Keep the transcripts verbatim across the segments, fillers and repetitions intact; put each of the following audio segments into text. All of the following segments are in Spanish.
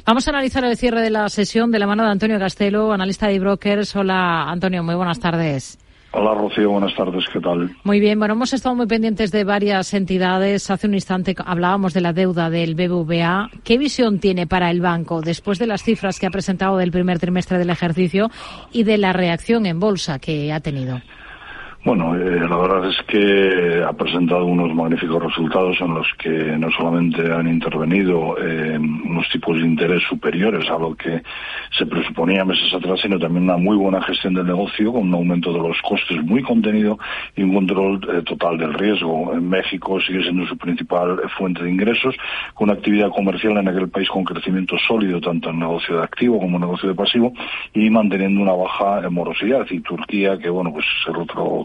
Vamos a analizar el cierre de la sesión de la mano de Antonio Castelo, analista de eBrokers. Hola, Antonio, muy buenas tardes. Hola, Rocío, buenas tardes, ¿qué tal? Muy bien, bueno, hemos estado muy pendientes de varias entidades. Hace un instante hablábamos de la deuda del B B V A. ¿Qué visión tiene para el banco después de las cifras que ha presentado del primer trimestre del ejercicio y de la reacción en bolsa que ha tenido? Bueno, eh, la verdad es que ha presentado unos magníficos resultados en los que no solamente han intervenido eh, unos tipos de interés superiores a lo que se presuponía meses atrás, sino también una muy buena gestión del negocio, con un aumento de los costes muy contenido y un control eh, total del riesgo. En México sigue siendo su principal eh, fuente de ingresos, con una actividad comercial en aquel país con crecimiento sólido, tanto en negocio de activo como en negocio de pasivo, y manteniendo una baja eh, morosidad. Y Turquía, que bueno, pues es el otro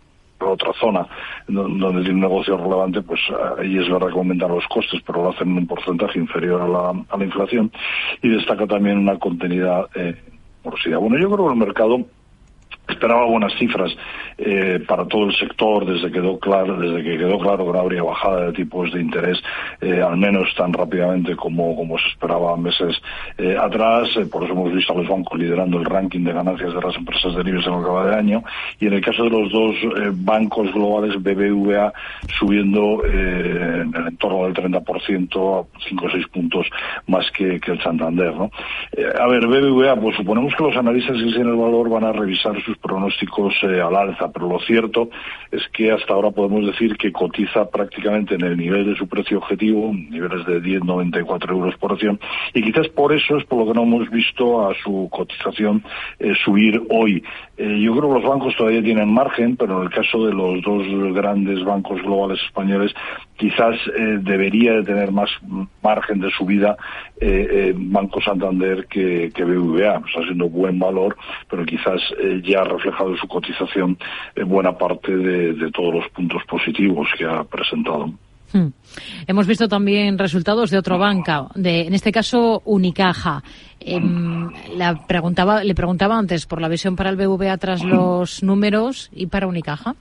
otra zona donde tiene un negocio relevante, pues ahí es verdad que aumentan los costes, pero lo hacen en un porcentaje inferior a la, a la inflación, y destaca también una contenida eh, morosidad. Bueno, yo creo que el mercado esperaba buenas cifras eh, para todo el sector desde que quedó claro, desde que quedó claro que no habría bajada de tipos de interés, eh, al menos tan rápidamente como, como se esperaba meses eh, atrás. Eh, por eso hemos visto a los bancos liderando el ranking de ganancias de las empresas del IBEX en lo que va de año, y en el caso de los dos eh, bancos globales, B B V A subiendo eh, en el entorno del treinta por ciento, a cinco o seis puntos más que, que el Santander, ¿no? Eh, a ver, B B V A, pues suponemos que los analistas que siguen el valor van a revisar sus pronósticos eh, al alza, pero lo cierto es que hasta ahora podemos decir que cotiza prácticamente en el nivel de su precio objetivo, niveles de diez coma noventa y cuatro euros por acción, y quizás por eso es por lo que no hemos visto a su cotización eh, subir hoy. Eh, yo creo que los bancos todavía tienen margen, pero en el caso de los dos grandes bancos globales españoles, quizás eh, debería de tener más margen de subida eh, eh, Banco Santander que, que B B V A. Está siendo buen valor, pero quizás eh, ya ha reflejado su cotización eh, buena parte de, de todos los puntos positivos que ha presentado. Hmm. Hemos visto también resultados de otro banco, de, en este caso Unicaja. Eh, la preguntaba, le preguntaba antes por la visión para el B B V A tras los números y para Unicaja.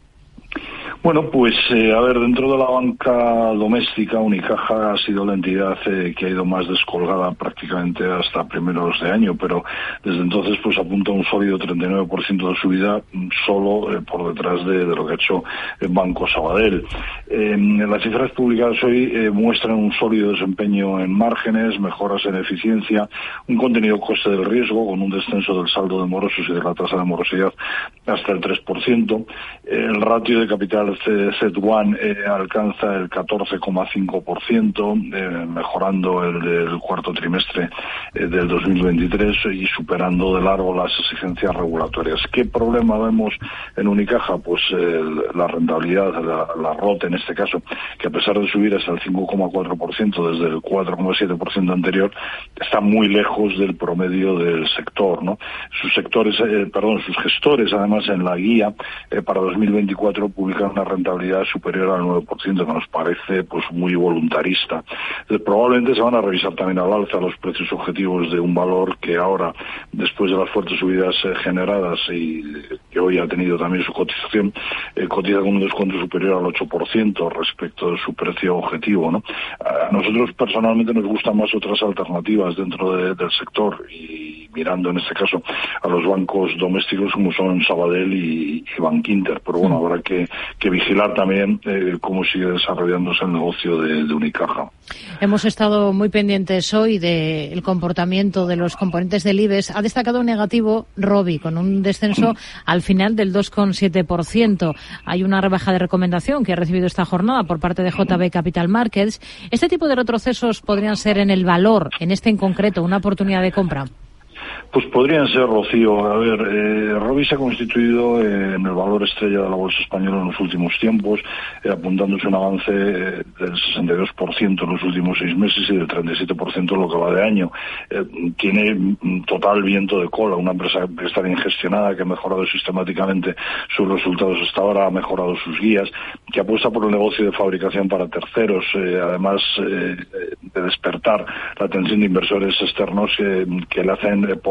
Bueno, pues eh, a ver, dentro de la banca doméstica, Unicaja ha sido la entidad eh, que ha ido más descolgada prácticamente hasta primeros de año, pero desde entonces pues apunta un sólido treinta y nueve por ciento de subida, solo eh, por detrás de, de lo que ha hecho el Banco Sabadell. Eh, las cifras publicadas hoy eh, muestran un sólido desempeño en márgenes, mejoras en eficiencia, un contenido coste del riesgo con un descenso del saldo de morosos y de la tasa de morosidad hasta el tres por ciento. Eh, el ratio de capital C E T uno eh, alcanza el catorce coma cinco por ciento, eh, mejorando el del cuarto trimestre eh, del dos mil veintitrés y superando de largo las exigencias regulatorias. ¿Qué problema vemos en Unicaja? Pues eh, la rentabilidad, la, la R O T en este caso, que a pesar de subir hasta el cinco coma cuatro por ciento desde el cuatro coma siete por ciento anterior, está muy lejos del promedio del sector, ¿no? Sus sectores, eh, perdón, sus gestores, además, en la guía eh, para dos mil veinticuatro publican una rentabilidad superior al nueve por ciento, que nos parece pues muy voluntarista. Entonces, probablemente se van a revisar también al alza los precios objetivos de un valor que ahora, después de las fuertes subidas eh, generadas y que hoy ha tenido también su cotización, eh, cotiza con un descuento superior al ocho por ciento respecto de su precio objetivo, ¿no? A nosotros personalmente nos gustan más otras alternativas dentro de, del sector, y mirando en este caso a los bancos domésticos como son Sabadell y, y Bankinter, pero bueno, habrá que, que vigilar también eh, cómo sigue desarrollándose el negocio de, de Unicaja. Hemos estado muy pendientes hoy del comportamiento de los componentes del IBEX. Ha destacado un negativo Robi, con un descenso al final del dos coma siete por ciento. Hay una rebaja de recomendación que ha recibido esta jornada por parte de J B Capital Markets. ¿Este tipo de retrocesos podrían ser en el valor, en este en concreto, una oportunidad de compra? Pues podrían ser, Rocío. A ver, eh, Robi se ha constituido eh, en el valor estrella de la bolsa española en los últimos tiempos, eh, apuntándose un avance eh, del sesenta y dos por ciento en los últimos seis meses y del treinta y siete por ciento en lo que va de año. Eh, tiene mm, total viento de cola, una empresa que está bien gestionada, que ha mejorado sistemáticamente sus resultados hasta ahora, ha mejorado sus guías, que apuesta por el negocio de fabricación para terceros, eh, además eh, de despertar la atención de inversores externos eh, que le hacen poner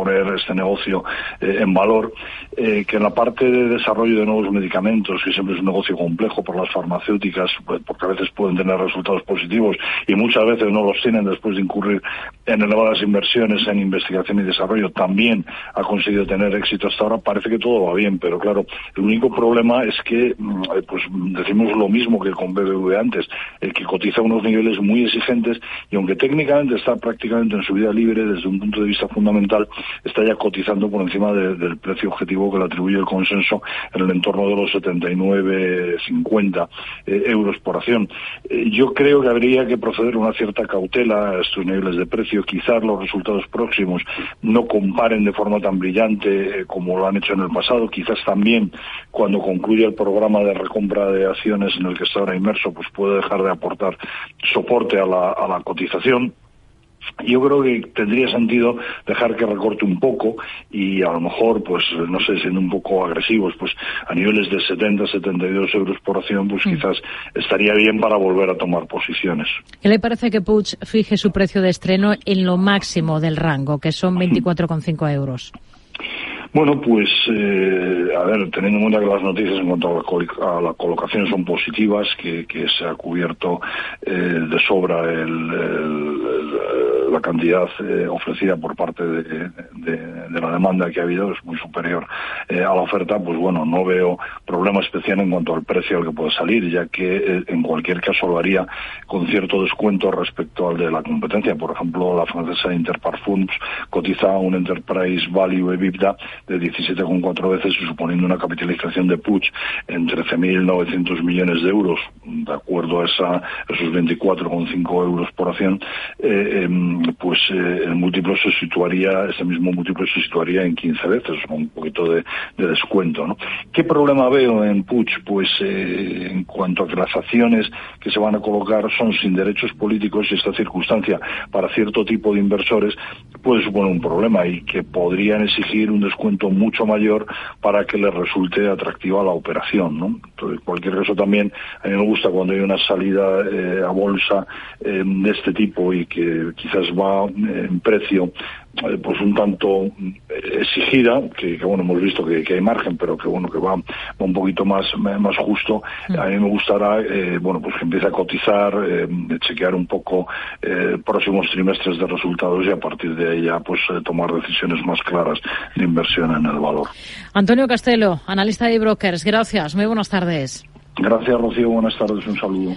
correr este negocio eh, en valor, eh, que en la parte de desarrollo de nuevos medicamentos, que siempre es un negocio complejo por las farmacéuticas, pues, porque a veces pueden tener resultados positivos y muchas veces no los tienen después de incurrir en elevadas inversiones en investigación y desarrollo, también ha conseguido tener éxito hasta ahora. Parece que todo va bien, pero claro, el único problema es que pues decimos lo mismo que con B B V antes, el que cotiza a unos niveles muy exigentes y aunque técnicamente está prácticamente en subida libre, desde un punto de vista fundamental está ya cotizando por encima de, del precio objetivo que le atribuye el consenso en el entorno de los setenta y nueve cincuenta eh, euros por acción. Eh, yo creo que habría que proceder a una cierta cautela a estos niveles de precio. Quizás los resultados próximos no comparen de forma tan brillante eh, como lo han hecho en el pasado. Quizás también cuando concluya el programa de recompra de acciones en el que está ahora inmerso, pues puede dejar de aportar soporte a la, a la cotización. Yo creo que tendría sentido dejar que recorte un poco y a lo mejor, pues, no sé, siendo un poco agresivos, pues a niveles de setenta, setenta y dos euros por acción, pues mm. quizás estaría bien para volver a tomar posiciones. ¿Qué le parece que Puig fije su precio de estreno en lo máximo del rango, que son veinticuatro coma cinco euros? Bueno, pues, eh, a ver, teniendo en cuenta que las noticias en cuanto a la, col- a la colocación son positivas, que, que se ha cubierto eh, de sobra el, el, el, la cantidad eh, ofrecida por parte de, de, de la demanda que ha habido, es muy superior eh, a la oferta, pues bueno, no veo problema especial en cuanto al precio al que puede salir, ya que eh, en cualquier caso lo haría con cierto descuento respecto al de la competencia. Por ejemplo, la francesa Interparfums cotiza un Enterprise Value EBITDA de diecisiete coma cuatro veces, suponiendo una capitalización de Puig en trece mil novecientos millones de euros, de acuerdo a esa, esos veinticuatro coma cinco euros por acción, eh, eh, pues eh, el múltiplo se situaría, ese mismo múltiplo se situaría en quince veces, con un poquito de, de descuento, ¿no? ¿Qué problema veo en Puig? Pues eh, en cuanto a que las acciones que se van a colocar son sin derechos políticos y esta circunstancia para cierto tipo de inversores puede suponer un problema y que podrían exigir un descuento mucho mayor para que les resulte atractiva la operación, ¿no? Entonces, en cualquier caso también a mí me gusta cuando hay una salida eh, a bolsa eh, de este tipo y que quizás va eh, en precio eh, pues un tanto exigida, que, que bueno, hemos visto que, que hay margen, pero que bueno, que va, va un poquito más más justo. A mí me gustará eh, bueno, pues que empiece a cotizar, eh, chequear un poco eh, próximos trimestres de resultados y a partir de ahí ya pues eh, tomar decisiones más claras de inversión en el valor. Antonio Castelo, analista de brokers, gracias, muy buenas tardes. Gracias, Rocío, buenas tardes, un saludo.